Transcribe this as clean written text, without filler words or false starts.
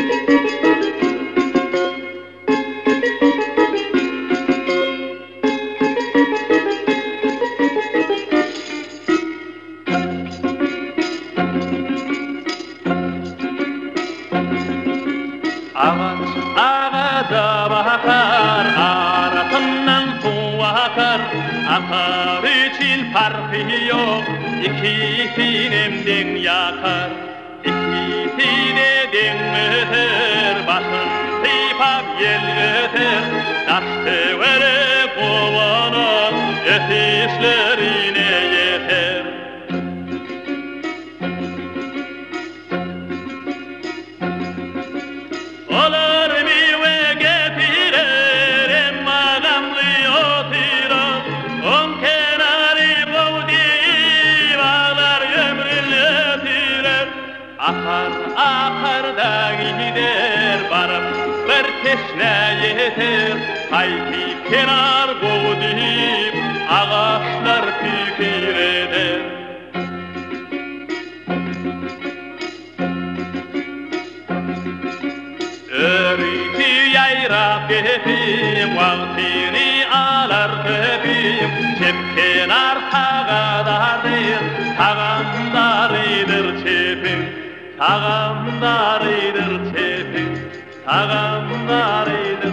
Ağaca bakar, arasından su akar. Akar için farkı yok, ikisinin den yakar. İkisi de den öter, başın sıypap yel öter. Taştı vere kovana, ötüşlerine yeter. Olur meyve getirir, emma gamlı oturur. On kenarı kovdayı bağlar ömrünü ötürür. Akar akar da gider, varıp bir teşne yeter. Kayıp kenar kovdayı ağaçlar fikir eder. Örüntü yayrap öpeyim, vaktini alar öpeyim. Çepkenar tağadardır, tağamdarıdır çepim. Tağamdarıdır çepim, tağamdarıdır